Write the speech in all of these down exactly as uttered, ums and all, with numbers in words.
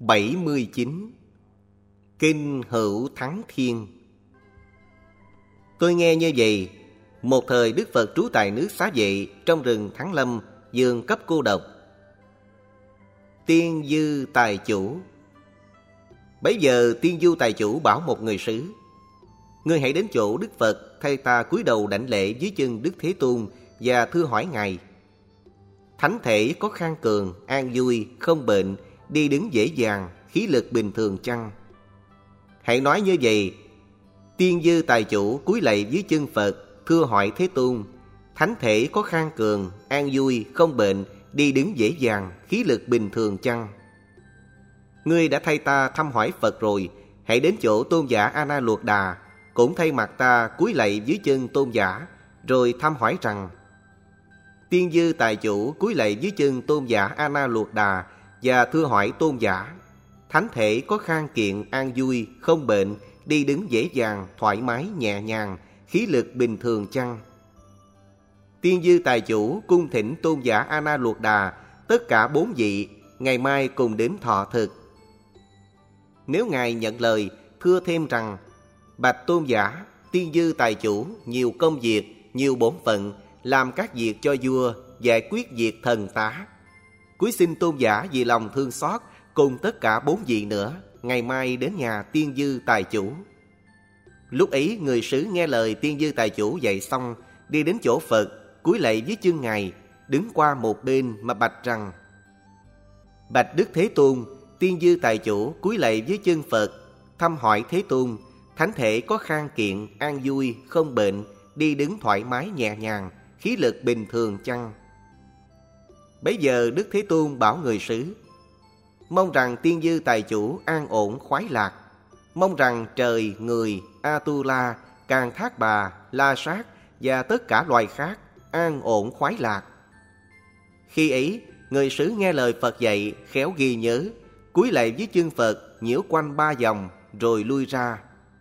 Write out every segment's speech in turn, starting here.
bảy mươi chín. Kinh Hữu Thắng Thiên. Tôi nghe như vậy, một thời Đức Phật trú tại nước Xá Vệ, trong rừng Thắng Lâm, vườn cấp cô độc. Tiên Dư Tài Chủ. Bấy giờ Tiên Du Tài Chủ bảo một người sứ: ngươi hãy đến chỗ Đức Phật, thay ta cúi đầu đảnh lễ dưới chân Đức Thế Tôn và thưa hỏi Ngài: thánh thể có khang cường, an vui, không bệnh, đi đứng dễ dàng, khí lực bình thường chăng? Hãy nói như vậy. Tiên Dư Tài Chủ cúi lạy dưới chân Phật, thưa hỏi Thế Tôn: thánh thể có khang cường, an vui, không bệnh, đi đứng dễ dàng, khí lực bình thường chăng? Ngươi đã thay ta thăm hỏi Phật rồi, hãy đến chỗ Tôn giả A Na Luột Đà, cũng thay mặt ta cúi lạy dưới chân Tôn giả, rồi thăm hỏi rằng: Tiên Dư Tài Chủ cúi lạy dưới chân Tôn giả A Na Luột Đà và thưa hỏi Tôn giả: thánh thể có khang kiện, an vui, không bệnh, đi đứng dễ dàng, thoải mái, nhẹ nhàng, khí lực bình thường chăng? Tiên Dư Tài Chủ cung thỉnh Tôn giả A Na Luột Đà tất cả bốn vị ngày mai cùng đến thọ thực. Nếu Ngài nhận lời, thưa thêm rằng: bạch Tôn giả, Tiên Dư Tài Chủ nhiều công việc, nhiều bổn phận, làm các việc cho vua, giải quyết việc thần tá. Cúi xin Tôn giả vì lòng thương xót cùng tất cả bốn vị nữa, ngày mai đến nhà Tiên Dư Tài Chủ. Lúc ấy người sứ nghe lời Tiên Dư Tài Chủ dạy xong, đi đến chỗ Phật, cúi lạy dưới chân Ngài, đứng qua một bên mà bạch rằng: bạch Đức Thế Tôn, Tiên Dư Tài Chủ cúi lạy dưới chân Phật, thăm hỏi Thế Tôn: thánh thể có khang kiện, an vui, không bệnh, đi đứng thoải mái nhẹ nhàng, khí lực bình thường chăng? Bấy giờ Đức Thế Tôn bảo người sứ: mong rằng Tiên Dư Tài Chủ an ổn khoái lạc, mong rằng trời, người, Atula, Càn Thác Bà, La Sát và tất cả loài khác an ổn khoái lạc. Khi ấy, người sứ nghe lời Phật dạy, khéo ghi nhớ, cúi lạy dưới chân Phật, nhiễu quanh ba vòng, rồi lui ra.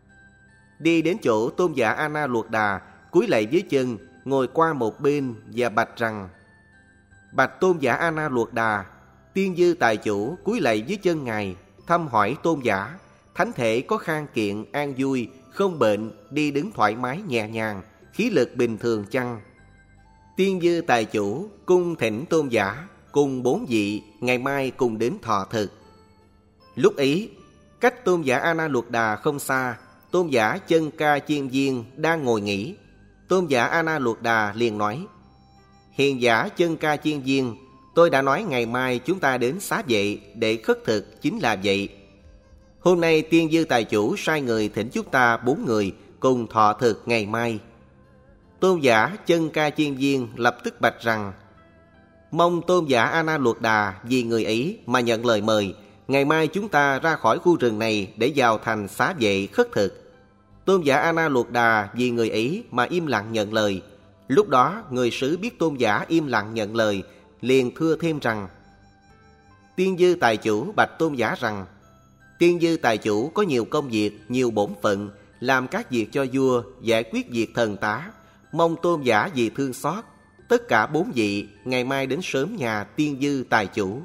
Đi đến chỗ Tôn giả A Na Luột Đà, cúi lạy dưới chân, ngồi qua một bên và bạch rằng: bạch Tôn giả A Na Luột Đà, Tiên Dư Tài Chủ cúi lạy dưới chân Ngài, thăm hỏi Tôn giả: thánh thể có khang kiện, an vui, không bệnh, đi đứng thoải mái nhẹ nhàng, khí lực bình thường chăng? Tiên Dư Tài Chủ cung thỉnh Tôn giả cùng bốn vị ngày mai cùng đến thọ thực. Lúc ấy, cách Tôn giả A Na Luột Đà không xa, Tôn giả Chân Ca Chiên Viên đang ngồi nghỉ. Tôn giả A Na Luột Đà liền nói: hiền giả Chân Ca Chiên Viên, tôi đã nói ngày mai chúng ta đến Xá Vệ để khất thực chính là vậy. Hôm nay Tiên Dư Tài Chủ sai người thỉnh chúng ta bốn người cùng thọ thực ngày mai. Tôn giả Chân Ca Chiên Viên lập tức bạch rằng: mong Tôn giả A Na Luột Đà vì người ấy mà nhận lời mời, ngày mai chúng ta ra khỏi khu rừng này để vào thành Xá Vệ khất thực. Tôn giả A Na Luột Đà vì người ấy mà im lặng nhận lời. Lúc đó người sứ biết Tôn giả im lặng nhận lời, liền thưa thêm rằng: Tiên Dư Tài Chủ bạch Tôn giả rằng: Tiên Dư Tài Chủ có nhiều công việc, nhiều bổn phận, làm các việc cho vua, giải quyết việc thần tá, mong Tôn giả vì thương xót tất cả bốn vị ngày mai đến sớm nhà Tiên Dư Tài Chủ.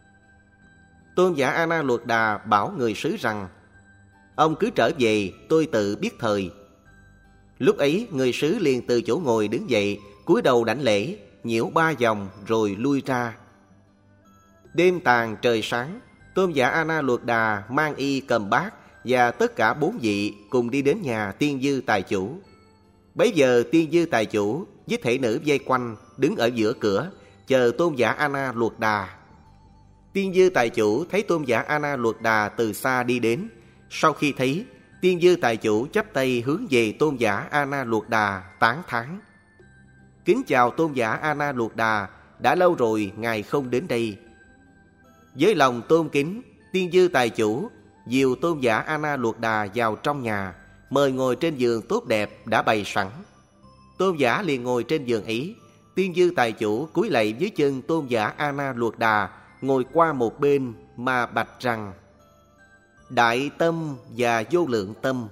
Tôn giả A Na Luột Đà bảo người sứ rằng: ông cứ trở về, tôi tự biết thời. Lúc ấy người sứ liền từ chỗ ngồi đứng dậy, cúi đầu đảnh lễ, nhiễu ba vòng rồi lui ra. Đêm tàn trời sáng, Tôn giả A Na Luột Đà mang y cầm bát và tất cả bốn vị cùng đi đến nhà Tiên Dư Tài Chủ. Bấy giờ Tiên Dư Tài Chủ với thể nữ vây quanh, đứng ở giữa cửa, chờ Tôn giả A Na Luột Đà. Tiên Dư Tài Chủ thấy Tôn giả A Na Luột Đà từ xa đi đến. Sau khi thấy, Tiên Dư Tài Chủ chắp tay hướng về Tôn giả A Na Luột Đà tán thán: kính chào Tôn giả A Na Luột Đà, đã lâu rồi Ngài không đến đây. Với lòng tôn kính, Tiên Dư Tài Chủ dìu Tôn giả A Na Luột Đà vào trong nhà, mời ngồi trên giường tốt đẹp đã bày sẵn. Tôn giả liền ngồi trên giường ấy. Tiên Dư Tài Chủ cúi lạy dưới chân Tôn giả A Na Luột Đà, ngồi qua một bên mà bạch rằng: đại tâm và vô lượng tâm.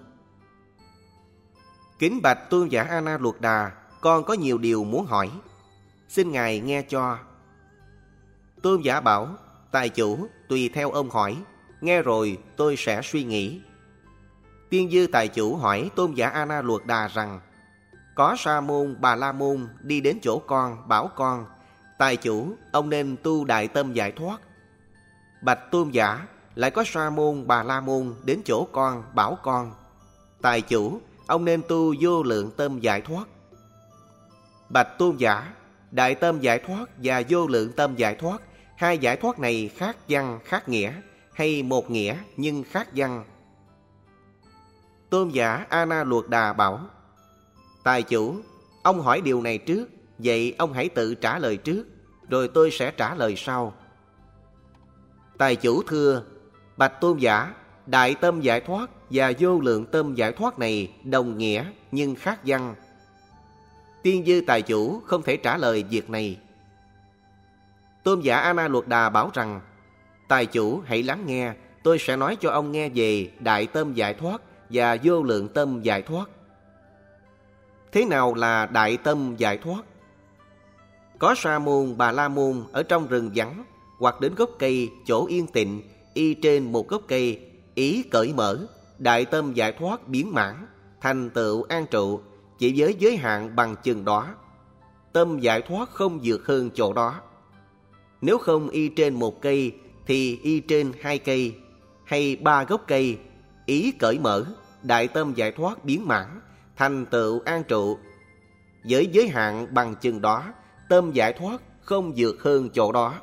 Kính bạch Tôn giả A Na Luột Đà, con có nhiều điều muốn hỏi, xin Ngài nghe cho. Tôn giả bảo: Tài Chủ, tùy theo ông hỏi. nghe rồi tôi sẽ suy nghĩ. Tiên Dư Tài Chủ hỏi Tôn giả A Na Luật Đà rằng: có Sa môn Bà La Môn đi đến chỗ con, bảo con: Tài Chủ, ông nên tu đại tâm giải thoát. Bạch Tôn giả: lại có Sa môn Bà La Môn đến chỗ con, bảo con: Tài Chủ, ông nên tu vô lượng tâm giải thoát. Bạch Tôn giả: đại tâm giải thoát và vô lượng tâm giải thoát, hai giải thoát này khác văn khác nghĩa, hay một nghĩa nhưng khác văn? Tôn giả A Na Luật Đà bảo: Tài Chủ, ông hỏi điều này trước, vậy ông hãy tự trả lời trước, rồi tôi sẽ trả lời sau. Tài Chủ thưa: Bạch Tôn giả, đại tâm giải thoát và vô lượng tâm giải thoát này đồng nghĩa nhưng khác văn. Tiên Dư Tài Chủ không thể trả lời việc này. Tôn giả A Na Luật Đà bảo rằng: Tài Chủ hãy lắng nghe, tôi sẽ nói cho ông nghe về đại tâm giải thoát và vô lượng tâm giải thoát. Thế nào là đại tâm giải thoát? Có Sa môn Bà La Môn ở trong rừng vắng, hoặc đến gốc cây chỗ yên tịnh, y trên một gốc cây, ý cởi mở, đại tâm giải thoát biến mãn, thành tựu an trụ, chỉ với giới hạn bằng chừng đó. Tâm giải thoát không vượt hơn chỗ đó. Nếu không y trên một cây thì y trên hai cây hay ba gốc cây, ý cởi mở, đại tâm giải thoát biến mãn, thành tựu an trụ, với giới hạn bằng chừng đó, tâm giải thoát không vượt hơn chỗ đó.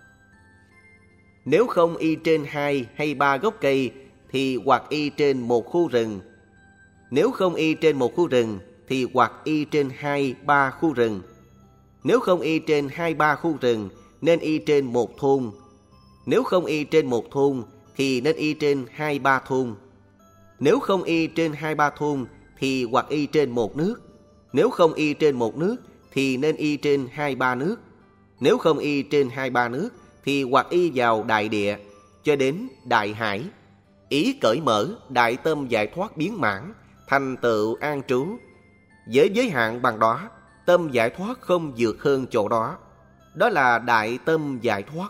Nếu không y trên hai hay ba gốc cây thì hoặc y trên một khu rừng. Nếu không y trên một khu rừng thì hoặc y trên hai ba khu rừng. Nếu không y trên hai ba khu rừng nên y trên một thôn. Nếu không y trên một thôn thì nên y trên hai ba thôn. Nếu không y trên hai ba thôn thì hoặc y trên một nước. Nếu không y trên một nước thì nên y trên hai ba nước. Nếu không y trên hai ba nước thì hoặc y vào đại địa cho đến đại hải, ý cởi mở, đại tâm giải thoát biến mãn, thành tựu an trú, với giới hạn bằng đó, tâm giải thoát không vượt hơn chỗ đó. Đó là đại tâm giải thoát.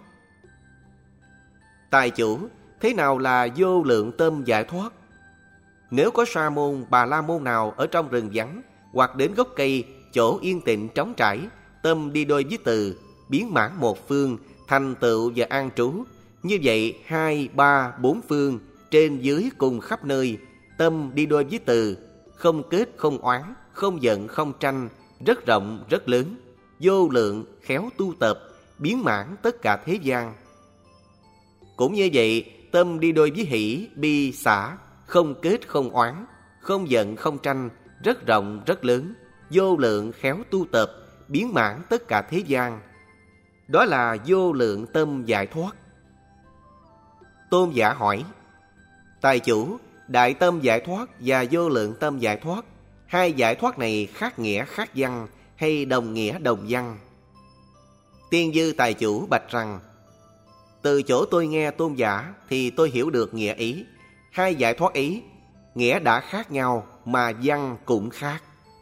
Tài Chủ, thế nào là vô lượng tâm giải thoát? Nếu có Sa môn Bà La Môn nào ở trong rừng vắng, hoặc đến gốc cây chỗ yên tịnh trống trải, tâm đi đôi với từ, biến mãn một phương, thành tựu và an trú, như vậy hai ba bốn phương, trên dưới cùng khắp nơi, tâm đi đôi với từ, không kết không oán, không giận không tranh, rất rộng rất lớn, vô lượng khéo tu tập, biến mãn tất cả thế gian. Cũng như vậy, tâm đi đôi với hỷ bi xả, không kết không oán, không giận không tranh, rất rộng rất lớn, vô lượng khéo tu tập, biến mãn tất cả thế gian. Đó là vô lượng tâm giải thoát. Tôn giả hỏi: Tài Chủ, đại tâm giải thoát và vô lượng tâm giải thoát, hai giải thoát này khác nghĩa khác văn hay đồng nghĩa đồng văn? Tiên Dư Tài Chủ bạch rằng: Từ chỗ tôi nghe tôn giả thì tôi hiểu được nghĩa ý. Hai giải thoát ý, nghĩa đã khác nhau mà văn cũng khác.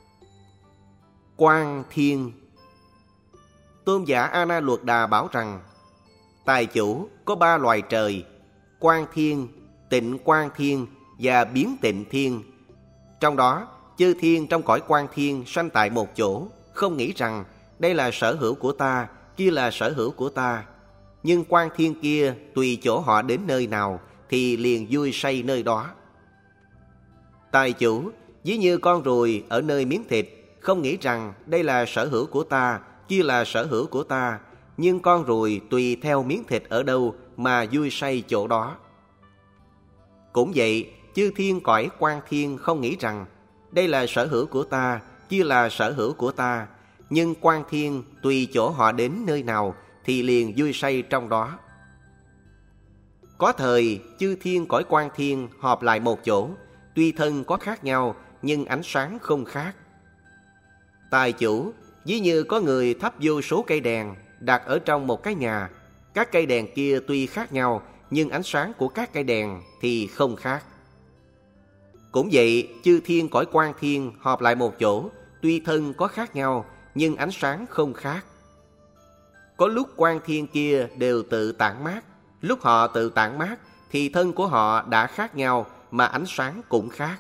Quang Thiên. Tôn giả A Na Luật Đà bảo rằng: Tài Chủ, có ba loài trời: Quang Thiên, Tịnh Quang Thiên và Biến Tịnh Thiên. Trong đó, chư thiên trong cõi Quang Thiên sanh tại một chỗ, không nghĩ rằng đây là sở hữu của ta, kia là sở hữu của ta. Nhưng Quang Thiên kia tùy chỗ họ đến nơi nào thì liền vui say nơi đó. Tài Chủ, ví như con ruồi ở nơi miếng thịt, không nghĩ rằng đây là sở hữu của ta, kia là sở hữu của ta, nhưng con ruồi tùy theo miếng thịt ở đâu mà vui say chỗ đó. Cũng vậy, chư thiên cõi Quang Thiên không nghĩ rằng đây là sở hữu của ta, kia là sở hữu của ta, nhưng Quang Thiên tùy chỗ họ đến nơi nào thì liền vui say trong đó. Có thời chư thiên cõi Quang Thiên họp lại một chỗ, tuy thân có khác nhau nhưng ánh sáng không khác. Tài Chủ, ví như có người thắp vô số cây đèn đặt ở trong một cái nhà. Các cây đèn kia tuy khác nhau nhưng ánh sáng của các cây đèn thì không khác. Cũng vậy, chư thiên cõi Quang Thiên họp lại một chỗ, tuy thân có khác nhau nhưng ánh sáng không khác. Có lúc Quang Thiên kia đều tự tản mát, lúc họ tự tản mát thì thân của họ đã khác nhau mà ánh sáng cũng khác.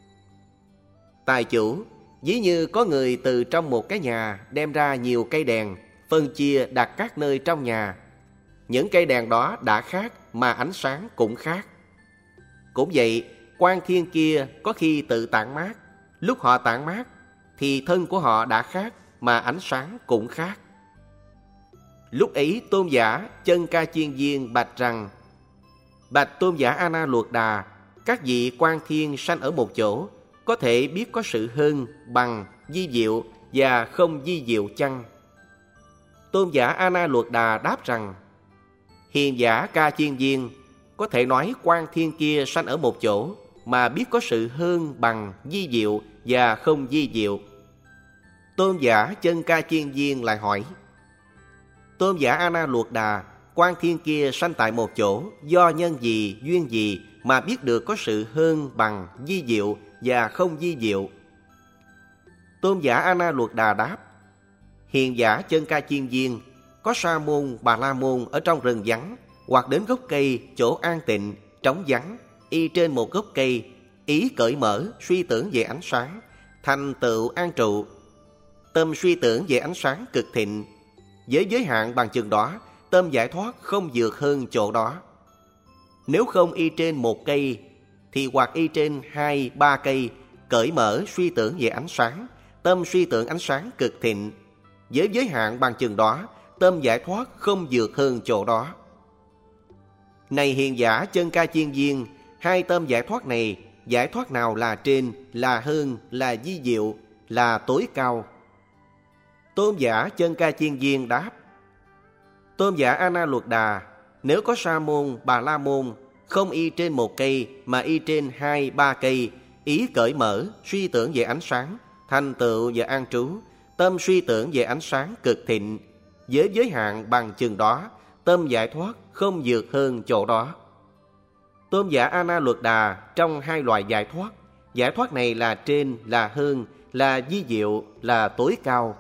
Tài chủ, ví như có người từ trong một cái nhà đem ra nhiều cây đèn, phân chia đặt các nơi trong nhà. Những cây đèn đó đã khác mà ánh sáng cũng khác. Cũng vậy, quan thiên kia có khi tự tản mát, lúc họ tản mát thì thân của họ đã khác mà ánh sáng cũng khác. Lúc ấy tôn giả Chân Ca Chiên Viên bạch rằng: Bạch tôn giả A Na Luật Đà, các vị quan thiên sanh ở một chỗ có thể biết có sự hơn, bằng, vi diệu và không vi diệu chăng? Tôn giả A Na Luật Đà đáp rằng: Hiền giả Ca Chiên Viên, có thể nói quan thiên kia sanh ở một chỗ mà biết có sự hơn, bằng, vi diệu và không vi diệu. Tôn giả Chân Ca Chiên Viên lại hỏi: Tôn giả A Na Luật Đà, quan thiên kia sanh tại một chỗ do nhân gì, duyên gì mà biết được có sự hơn, bằng, vi diệu và không vi diệu? Tôn giả A Na Luật Đà đáp: Hiền giả Chân Ca Chiên Viên, có Sa môn, Bà La môn ở trong rừng vắng, hoặc đến gốc cây chỗ an tịnh, trống vắng, y trên một gốc cây, ý cởi mở, suy tưởng về ánh sáng, thành tựu an trụ. Tâm suy tưởng về ánh sáng cực thịnh, với giới hạn bằng chừng đó, tâm giải thoát không vượt hơn chỗ đó. Nếu không y trên một cây, thì hoặc y trên hai, ba cây, cởi mở suy tưởng về ánh sáng, tâm suy tưởng ánh sáng cực thịnh, với giới hạn bằng chừng đó, tâm giải thoát không vượt hơn chỗ đó. Này hiền giả Chân Ca Chiên Viên, hai tâm giải thoát này, giải thoát nào là trên, là hơn, là vi diệu, là tối cao? Tôn giả Chân Ca Chiên Viên đáp: Tôn giả A Na Luật Đà, nếu có Sa môn, Bà La môn không y trên một cây mà y trên hai, ba cây, ý cởi mở, suy tưởng về ánh sáng, thành tựu và an trú, tâm suy tưởng về ánh sáng cực thịnh, với giới hạn bằng chừng đó, tâm giải thoát không vượt hơn chỗ đó. Tôn giả A Na Luật Đà, trong hai loại giải thoát, giải thoát này là trên, là hơn, là vi diệu, là tối cao.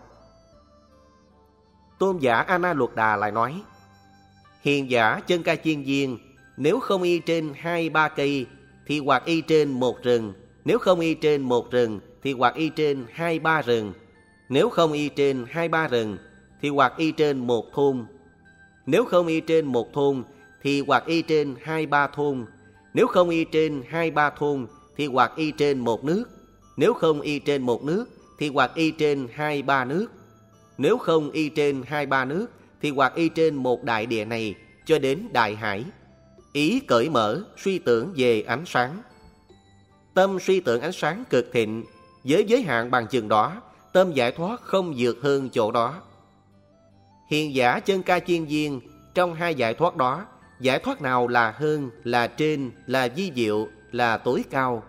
Tôn giả A Na Luật Đà lại nói: Hiền giả Chân Ca Chiên Viên, nếu không y trên hai, ba cây, thì hoặc y trên một rừng, nếu không y trên một rừng, thì hoặc y trên hai, ba rừng, nếu không y trên hai, ba rừng, thì hoặc y trên một thôn, nếu không y trên một thôn, thì hoặc y trên hai, ba thôn, nếu không y trên hai, ba thôn, thì hoặc y trên một nước, nếu không y trên một nước, thì hoặc y trên hai, ba nước, nếu không y trên hai, ba nước, thì hoặc y trên một đại địa này cho đến đại hải. Ý cởi mở, suy tưởng về ánh sáng. Tâm suy tưởng ánh sáng cực thịnh, với giới hạn bằng chừng đó, tâm giải thoát không vượt hơn chỗ đó. Hiền giả Chân Ca Chiên Viên, trong hai giải thoát đó, giải thoát nào là hơn, là trên, là vi diệu, là tối cao?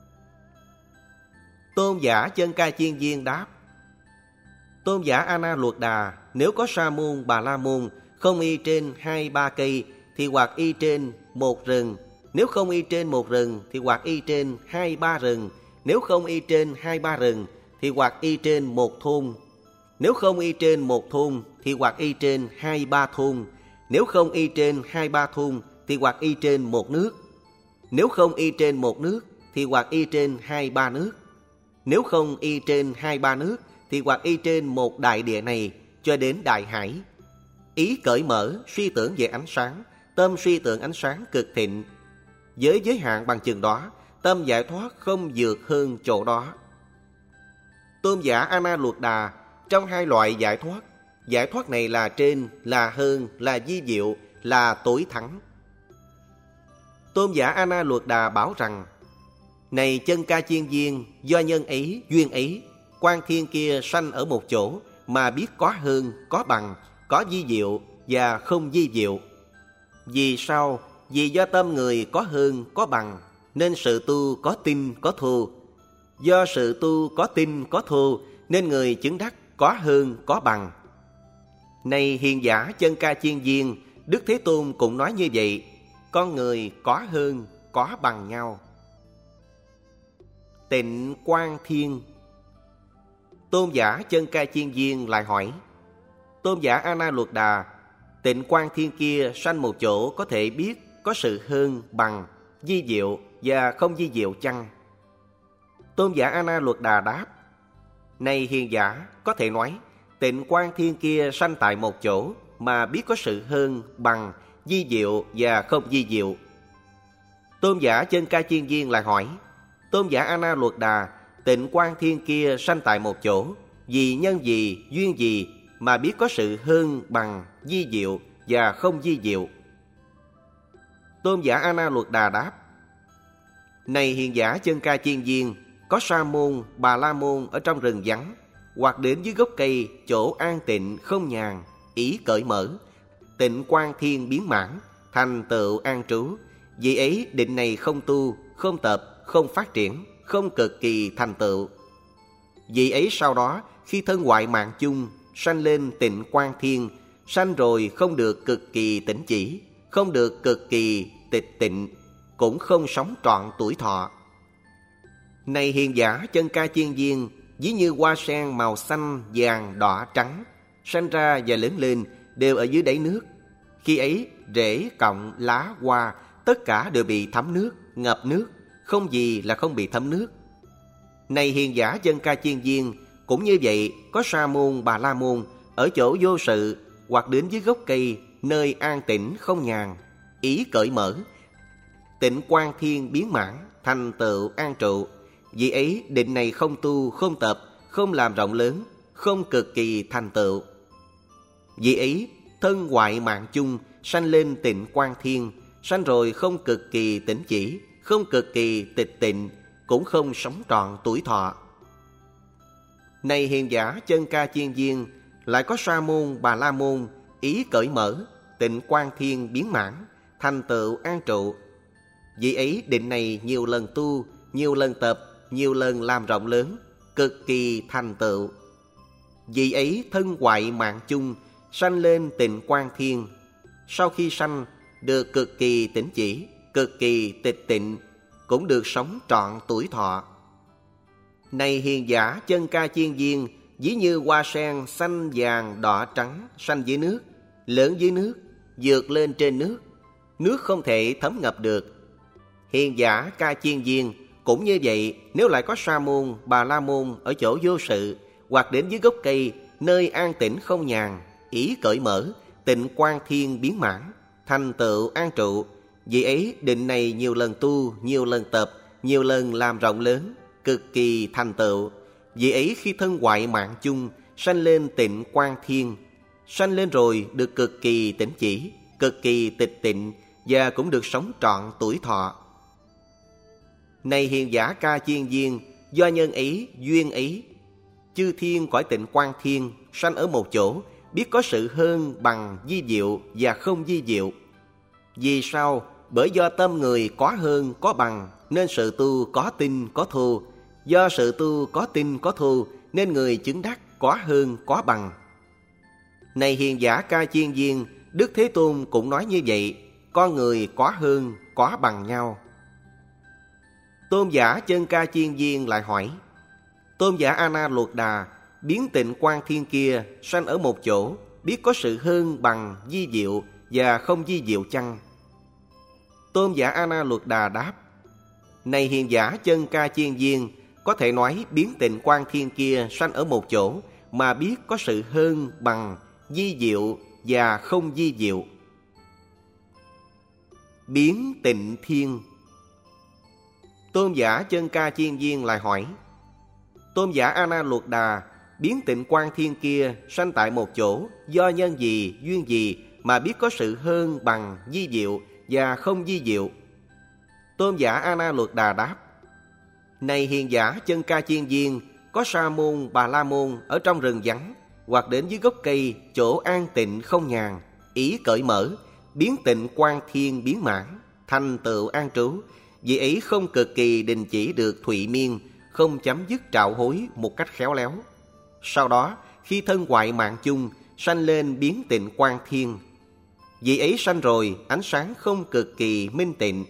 Tôn giả Chân Ca Chiên Viên đáp: Tôn giả A Na Luật Đà, nếu có Sa môn, Bà La môn không y trên hai, ba cây, thì hoặc y trên một rừng, nếu không y trên một rừng, thì hoặc y trên hai, ba rừng, nếu không y trên hai, ba rừng, thì hoặc y trên một thôn, nếu không y trên một thôn, thì hoặc y trên hai, ba thôn, nếu không y trên hai, ba thôn, thì hoặc y trên một nước, nếu không y trên một nước, thì hoặc y trên hai, ba nước, nếu không y trên hai, ba nước, thì hoặc y trên một đại địa này cho đến đại hải. Ý cởi mở, suy tưởng về ánh sáng, tâm suy tưởng ánh sáng cực thịnh, với giới hạn bằng chừng đó, tâm giải thoát không vượt hơn chỗ đó. Tôn giả A Na Luật Đà, trong hai loại giải thoát, giải thoát này là trên, là hơn, là vi diệu, là tối thắng. Tôn giả A Na Luật Đà bảo rằng: Này Chân Ca Chiên Viên, do nhân ấy, duyên ấy, quan thiên kia sanh ở một chỗ mà biết có hơn, có bằng, có vi diệu và không vi diệu. Vì sao? Vì do tâm người có hơn, có bằng, nên sự tu có tinh, có thô. Do sự tu có tinh, có thô, nên người chứng đắc có hơn, có bằng. Này hiền giả Chân Ca Chiên Viên, Đức Thế Tôn cũng nói như vậy. Con người có hơn, có bằng nhau. Tịnh Quan Thiên. Tôn giả Chân Ca Chiên Viên lại hỏi: Tôn giả A Na Luật Đà, Tịnh Quan Thiên kia sanh một chỗ có thể biết có sự hơn, bằng, vi diệu và không vi diệu chăng? Tôn giả A Na Luật Đà đáp: Này hiền giả, có thể nói Tịnh Quang Thiên kia sanh tại một chỗ mà biết có sự hơn, bằng, vi diệu và không vi diệu. Tôn giả Chân Ca Chiên Viên lại hỏi: Tôn giả A Na Luật Đà, Tịnh Quang Thiên kia sanh tại một chỗ, vì nhân gì, duyên gì mà biết có sự hơn, bằng, vi diệu và không vi diệu? Tôn giả A Na Luật Đà đáp: Này hiền giả Chân Ca Chiên Viên, có Sa môn, Bà La môn ở trong rừng vắng, hoặc đến dưới gốc cây, chỗ an tịnh không nhàn, ý cởi mở, Tịnh Quang Thiên biến mãn, thành tựu an trú. Vì ấy định này không tu, không tập, không phát triển, không cực kỳ thành tựu. Vì ấy sau đó, khi thân hoại mạng chung, sanh lên Tịnh Quang Thiên, sanh rồi không được cực kỳ tỉnh chỉ, không được cực kỳ tịch tịnh, cũng không sống trọn tuổi thọ. Này hiền giả Chân Ca Chiên Viên, ví như hoa sen màu xanh, vàng, đỏ, trắng, sanh ra và lớn lên đều ở dưới đáy nước. Khi ấy rễ, cọng, lá, hoa tất cả đều bị thấm nước, ngập nước, không gì là không bị thấm nước. Này hiền giả Chân Ca Chiên Viên, cũng như vậy, có Sa môn, Bà La môn ở chỗ vô sự, hoặc đến dưới gốc cây, nơi an tĩnh không nhàn, ý cởi mở, Tịnh Quang Thiên biến mãn, thành tựu an trụ. Vì ấy định này không tu, không tập, không làm rộng lớn, không cực kỳ thành tựu. Vì ấy thân hoại mạng chung, sanh lên Tịnh Quang Thiên, sanh rồi không cực kỳ tỉnh chỉ, không cực kỳ tịch tịnh, cũng không sống trọn tuổi thọ. Này hiền giả Chân Ca Chiên Viên, lại có Sa môn, Bà La môn ý cởi mở, Tịnh Quang Thiên biến mãn, thành tựu an trụ. Vì ấy định này nhiều lần tu, nhiều lần tập, nhiều lần làm rộng lớn, cực kỳ thành tựu. Vì ấy thân hoại mạng chung, sanh lên Tịnh Quang Thiên. Sau khi sanh, được cực kỳ tỉnh chỉ, cực kỳ tịch tịnh, cũng được sống trọn tuổi thọ. Này hiền giả Chân Ca Chiên Viên, ví như hoa sen xanh, vàng, đỏ, trắng, sanh dưới nước, lớn dưới nước, vượt lên trên nước, nước không thể thấm ngập được. Hiền giả Ca Chiên Viên, cũng như vậy, nếu lại có Sa môn, Bà La môn ở chỗ vô sự, hoặc đến dưới gốc cây, nơi an tĩnh không nhàn, ý cởi mở, Tịnh Quang Thiên biến mãn, thành tựu an trụ. Vì ấy định này nhiều lần tu, nhiều lần tập, nhiều lần làm rộng lớn, cực kỳ thành tựu. Vì ấy khi thân hoại mạng chung, sanh lên Tịnh Quang Thiên, sanh lên rồi được cực kỳ tỉnh chỉ, cực kỳ tịch tịnh, và cũng được sống trọn tuổi thọ. Này hiền giả Ca Chiên Viên, do nhân ấy, duyên ấy, chư thiên cõi Tịnh Quang Thiên sanh ở một chỗ, biết có sự hơn, bằng, vi diệu và không vi diệu. Vì sao? Bởi do tâm người có hơn, có bằng, nên sự tu có tinh, có thô. Do sự tu có tinh, có thô, nên người chứng đắc có hơn, có bằng. Này hiền giả Ca Chiên Viên, Đức Thế Tôn cũng nói như vậy, con người có hơn, có bằng nhau. Tôn giả Chân Ca Chiên Viên lại hỏi: Tôn giả A Na Luật Đà, biến Tịnh Quang Thiên kia sanh ở một chỗ, biết có sự hơn, bằng, vi diệu và không vi diệu chăng? Tôn giả A Na Luật Đà đáp: Này hiền giả Chân Ca Chiên Viên, có thể nói biến Tịnh Quang Thiên kia sanh ở một chỗ mà biết có sự hơn, bằng, vi diệu và không vi diệu. Biến Tịnh Thiên. Tôn giả Chân Ca Chiên Viên lại hỏi: Tôn giả A Na Luật Đà, biến Tịnh Quang Thiên kia sanh tại một chỗ, do nhân gì, duyên gì mà biết có sự hơn, bằng, vi diệu và không vi diệu? Tôn giả A Na Luật Đà đáp: Này hiền giả Chân Ca Chiên Viên, có Sa môn, Bà La môn ở trong rừng vắng, hoặc đến dưới gốc cây, chỗ an tịnh không nhàn, ý cởi mở, biến Tịnh Quang Thiên biến mãn, thành tựu an trú. Vì ấy không cực kỳ đình chỉ được thụy miên, không chấm dứt trạo hối một cách khéo léo. Sau đó khi thân hoại mạng chung, sanh lên biến Tịnh Quang Thiên. Vì ấy sanh rồi ánh sáng không cực kỳ minh tịnh.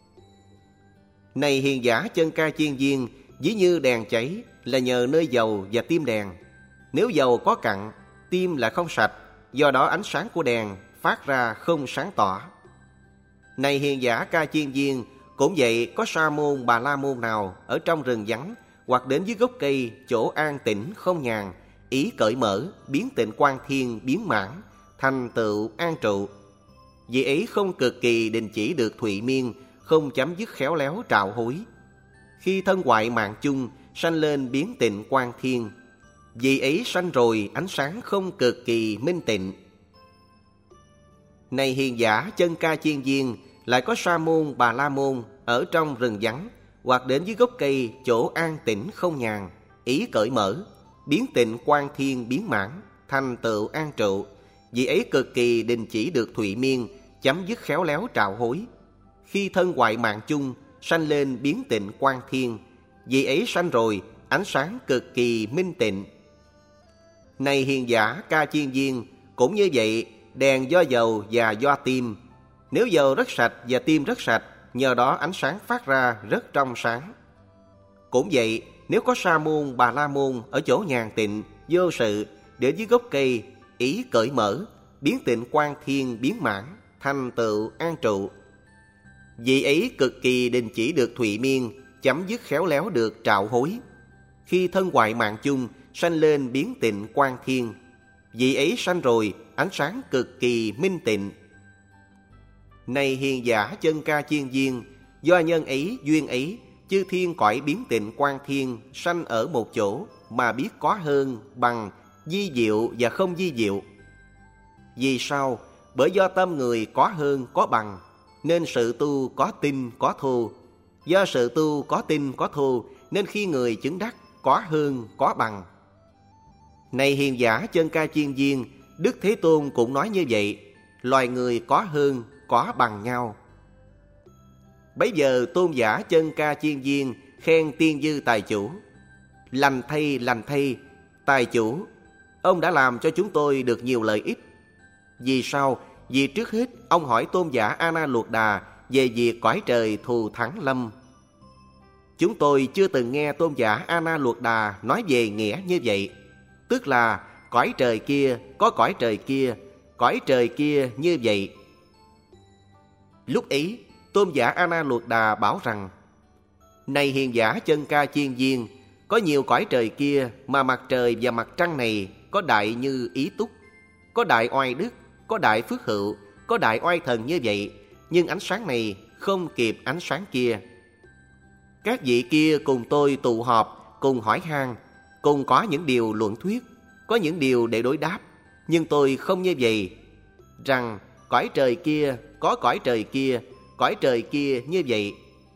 Này hiền giả Chân Ca Chiên Viên, ví như đèn cháy là nhờ nơi dầu và tim đèn. Nếu dầu có cặn, tim lại không sạch, do đó ánh sáng của đèn phát ra không sáng tỏ. Này hiền giả Ca Chiên Viên, cũng vậy, có sa môn Bà La Môn nào ở trong rừng vắng hoặc đến dưới gốc cây chỗ an tĩnh không nhàn, ý cởi mở, biến tịnh quan thiên biến mãn, thành tựu an trụ. Vì ấy không cực kỳ đình chỉ được thụy miên, không chấm dứt khéo léo trạo hối. Khi thân hoại mạng chung, sanh lên biến tịnh quan thiên. Vì ấy sanh rồi ánh sáng không cực kỳ minh tịnh. Này hiền giả Chân Ca Chiên Viên, lại có sa môn Bà La Môn ở trong rừng vắng hoặc đến dưới gốc cây chỗ an tĩnh không nhàn, ý cởi mở, biến tịnh quan thiên biến mãn, thành tựu an trụ. Vì ấy cực kỳ đình chỉ được thụy miên, chấm dứt khéo léo trạo hối. Khi thân hoại mạng chung, sanh lên biến tịnh quan thiên. Vì ấy sanh rồi ánh sáng cực kỳ minh tịnh. Này hiền giả Ca Chiên Viên, cũng như vậy, đèn do dầu và do tim. Nếu dầu rất sạch và tim rất sạch, nhờ đó ánh sáng phát ra rất trong sáng. Cũng vậy, nếu có sa môn Bà La Môn ở chỗ nhàn tịnh, vô sự, để dưới gốc cây, ý cởi mở, biến tịnh quan thiên biến mãn, thành tựu an trụ. Vì ấy cực kỳ đình chỉ được thụy miên, chấm dứt khéo léo được trạo hối. Khi thân hoại mạng chung, sanh lên biến tịnh quan thiên. Vì ấy sanh rồi ánh sáng cực kỳ minh tịnh. Này hiền giả Chân Ca Chiên Viên, do nhân ấy duyên ấy, chư thiên cõi biến tịnh quan thiên sanh ở một chỗ mà biết có hơn, bằng, vi diệu và không vi diệu. Vì sao? Bởi do tâm người có hơn có bằng, nên sự tu có tinh có thô. Do sự tu có tinh có thô, nên khi người chứng đắc có hơn có bằng. Này hiền giả Chân Ca Chiên Viên, Đức Thế Tôn cũng nói như vậy. Loài người có hơn có bằng nhau. Bấy giờ tôn giả Chân Ca Chiên Viên khen Tiên Dư Tài Chủ: Lành thay, lành thay, Tài Chủ, ông đã làm cho chúng tôi được nhiều lợi ích. Vì sao? Vì trước hết ông hỏi tôn giả A Na Luột Đà về việc cõi trời Thù Thắng Lâm. Chúng tôi chưa từng nghe tôn giả A Na Luột Đà nói về nghĩa như vậy, tức là cõi trời kia có cõi trời kia, cõi trời kia như vậy. Lúc ấy tôn giả A Na Luột Đà bảo rằng: Này hiền giả Chân Ca Chiên Viên, có nhiều cõi trời kia mà mặt trời và mặt trăng này có đại như Ý Túc, có đại oai đức, có đại phước hữu, có đại oai thần như vậy, nhưng ánh sáng này không kịp ánh sáng kia. Các vị kia cùng tôi tụ họp, cùng hỏi han, cùng có những điều luận thuyết, có những điều để đối đáp, nhưng tôi không như vậy, rằng cõi trời kia có cõi trời kia, cõi trời kia như vậy.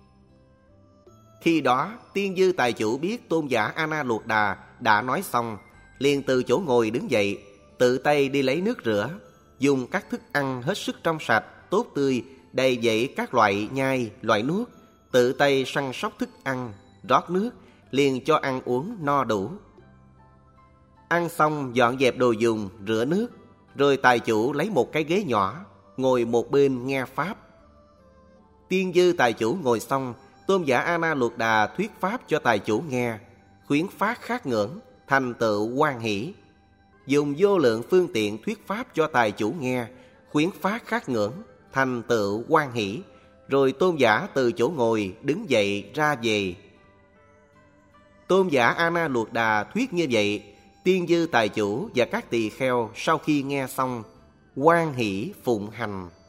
Khi đó Tiên Dư Tài Chủ biết tôn giả A Na Luột Đà đã nói xong, liền từ chỗ ngồi đứng dậy, tự tay đi lấy nước rửa, dùng các thức ăn hết sức trong sạch, tốt tươi, đầy dẫy các loại nhai, loại nuốt, tự tay săn sóc thức ăn, rót nước, liền cho ăn uống no đủ. Ăn xong dọn dẹp đồ dùng, rửa nước, rồi Tài Chủ lấy một cái ghế nhỏ, ngồi một bên nghe Pháp. Tiên Dư Tài Chủ ngồi xong, tôn giả A Na Luột Đà thuyết Pháp cho Tài Chủ nghe, khuyến phát khát ngưỡng, thành tựu hoan hỷ. Dùng vô lượng phương tiện thuyết Pháp cho Tài Chủ nghe, khuyến phát khát ngưỡng, thành tựu hoan hỷ. Rồi tôn giả từ chỗ ngồi đứng dậy ra về. Tôn giả A Na Luột Đà thuyết như vậy, Tiên Dư Tài Chủ và các tỳ kheo sau khi nghe xong, hoan hỷ phụng hành.